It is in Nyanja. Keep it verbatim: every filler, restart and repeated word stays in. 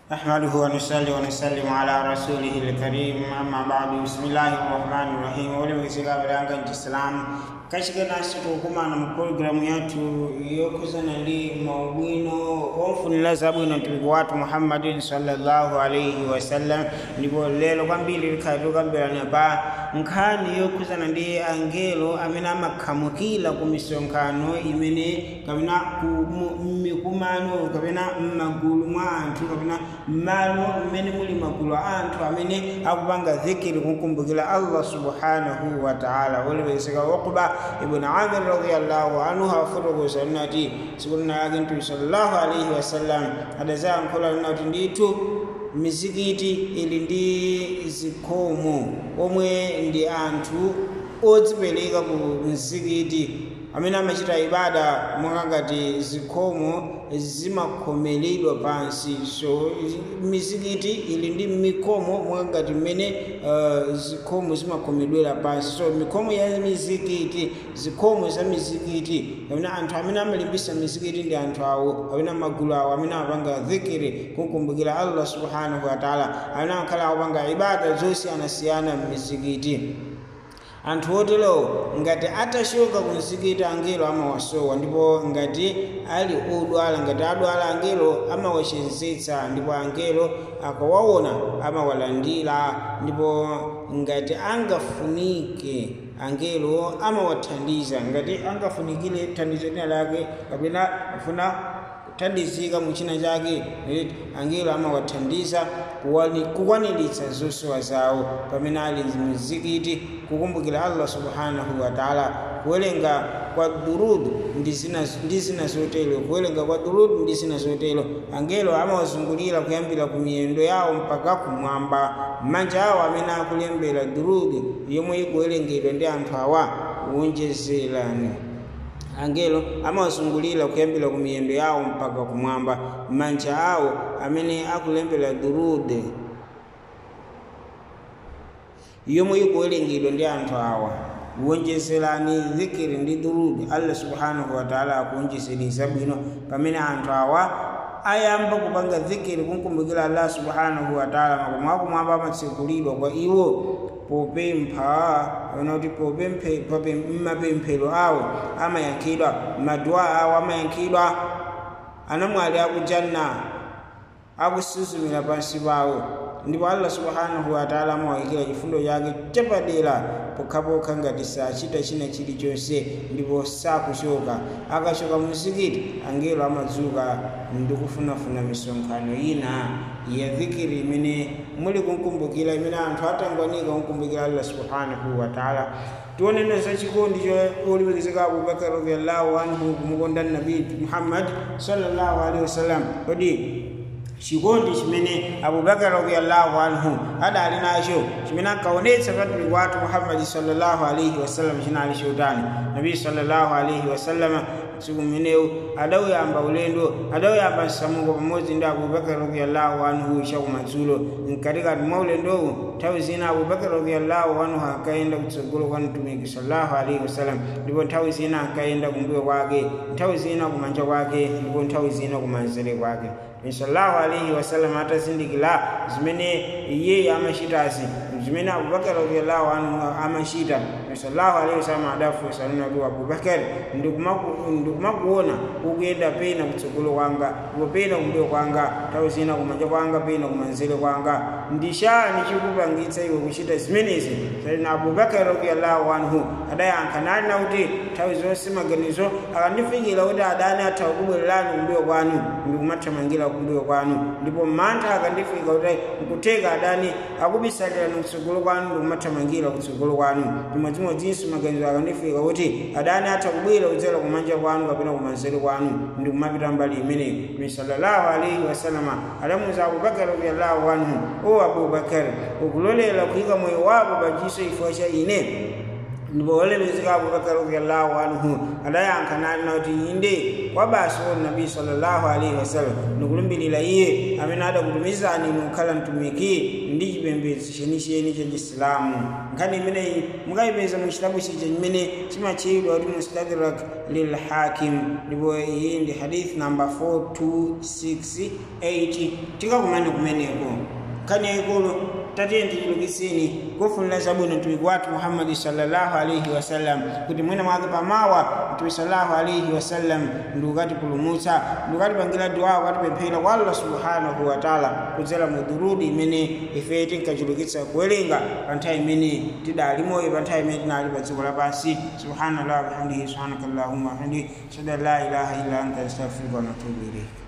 نحمده ونصلي ونسلم على رسوله الكريم أما بعد بسم الله الرحمن الرحيم ولمسika balanga Islam kashika nasi tukuma na program yetu yokuzana li mawino ofunila zabwino tuliku watu Muhammadin sallallahu alayhi wasallam ndipo lelo kwambili likatu kambira napa nkhani yokuzana ndi angelo amene amakhamukira ku misonkano imene kapena ku mikumano kapena magulu mwa anthu kapena malo mmene muli magulu a anthu amene akupanga dhikiri kukumbukira Allah subhanahu wa ta'ala waliwezeka Uqba ibn Amir radiyallahu anhu hafurugu sannati sikunna agintu sallallahu alayhi wasallam adaza mkola nati nditu mizikiti ili ndi zikomo omwe ndi anthu odzipereka ku mzikiti amene amachita ibada mwakangati zikomo zimakhomeledwa pansi. So mizikiti ili ndi mikomo mwakangati mmene uh, zikomo zimakhomedwera pansi. So mikomo ya mizikiti, zikomo za mizikiti amene anthu amene amalimbisa mizikiti ndi anthu awo amene magulu awo amene amapanga dhikiri kukumbukira Allah subhanahu wa ta'ala amene amakhala akupanga ibada zosiyanasiyana m'mizikiti. Anthu otero ngati atashoka ku mzikiti angelo amawasowa ndipo ngati ali odwala ngati adwala angelo amawachenzetsa ndipo angelo akawaona amawalandira ndipo ngati angafunike angelo amawathandiza ngati angafunikire thandizo lina lake kapena afuna kuthandizika muchina chake angelo amawathandiza kukwaniritsa zosowa zawo pamene ali mzikiti kukumbukira Allah subhanahu wa ta'ala kuwelenga kwa durud ndi zina zotero kuwelenga kwa durud ndi zina zotero angelo amawazungulira kuyambira ku miyendo yawo mpaka kumwamba manja awo amene akulembera durud yomwe ikuwerengedwa ndi anthu awa wonjezerani angelo amawazungulira kuyambira ku miyendo yawo mpaka kumwamba manja awo amene akulembera durud yomwe ikuwerengedwa ndi anthu awa wonjezerani dhikiri ndi durud. Allah subhanahu wa ta'ala akuwonjezeriza bwino pamene anthu awa ayamba kupanga dhikiri kukumbukira Allah subhanahu wa ta'ala makomo akumwamba amatsekulidwa kwa iwo popempha anoti popemphe mapemphero awo amayankhidwa madua awo amayankhidwa anamwali akujanna akusuzumira pansi pawo ndipo Allah subhanahu wa ta'ala amawayikira chifundo chake chapadera pokhapokha ngati sachita china chilichonse ndipo sakuchoka. Akachoka muzikiti angelo amadzuka ndi kufunafuna misonkhano ina ya dhikiri imene muli kukumbukira imene anthu atangwanika kukumbukira Allah subhanahu wa ta'ala. Tuonene za chikondi choliwekezeka Abu Bakar radhiyallahu anhu kumukonda Nabii Muhammad sallallahu alaihi wasallam kodi chikondi chimene Abu Bakar radhiyallahu anhu adali nacho chimene akaonetsa patuli watu Muhammad sallallahu alaihi wasallam chinali chotani. Nabii sallallahu alaihi wasallam siku mmeneu adawuyamba ulendo adawuyamba nsamuko pamodzi ndi Abu Bakar radhiyallahu anhu chakumadzulo mkatikati mwa ulendowu nthawi zina Abu Bakar radhiyallahu anhu akayenda kutsogolo kwa mtumiki sallallahu alaihi wasallam ndipo nthawi zina akayenda kumbuyo kwake nthawi zina kumanja kwake ndipo nthawi zina kumanzere kwake. Sallallahu alaihi wasallam atazindikira zimene iye amachitazi zimene Abu Bakar radhiyallahu anhu amachita. Sallallahu alaihi wasallam adafunsa nati Abu Bakar ndikumakuona ukuyenda pena kutsogolo kwanga pena kumbuyo kwanga nthawi zina kumanja kwanga pena kumanzere kwanga ndishani chikupangitsa iwe kuchita zimenezi? Sayyidina Abu Bakar radhiyallahu anhu adayankha nali nakuti nthawi zonse maganizo akandifikira kuti adani atha kubwererani kumbuyo kwanu ndikumathamangira kumbuyo kwanu ndipo mantha akandifika kuti nkuteka adani akubisalira kutsogolo kwanu ndikumathamangira kutsogolo kwanu chimodzimodzinso maganizo akandifika kuti adani atha kubwera kudzera kumanja kwanu kapena kumanzere kwanu ndikumapita mbali imeneyi. Sallallahu alaihi wasallam adamuwuza Abu Bakar radhiyallahu anhu, o Abu Bakar ukulolera kuyika moyo wako pachiso chifukwa cha ine? ndipo wolemekezeka Abubakar radhiyallahu anhu adayankha nati inde wabaso nabi sallallahu alaihi wasallam ndikulumbilira iye amene adakutumizani mukhala mtumiki ndi chipembedzo chenicheni cha Islamu. Nkhani imeneyi mukayipeza mu chitabu chija chimene chimatchedwa kuti Mustadrak lil Hakim, ndipo iyi ndi hadith number four two six eight. Tikakumane kumeneko nkhani yayikulu tatiyeni tichulukitseni kufunira zabwino mtumiki wathu Muhammad sallallahu alaihi wasallam kuti mwina mwake pamawa mtume sallallahu alaihi wasallam ndikatipulumutsa ndikatipangira dua ukatipemphera kwa Allah subhanahu wa ta'ala kudzera mu durudi imene ife tinkachulukitsa kuwerenga pa nthawi imene tidali moyo, pa nthawi imene tinali pa dziko lapansi. Subhanallah wa bihamdihi subhanakallahumma wa bihamdika ashhadu an la ilaha illa anta astaghfiruka wa atubu ilayk.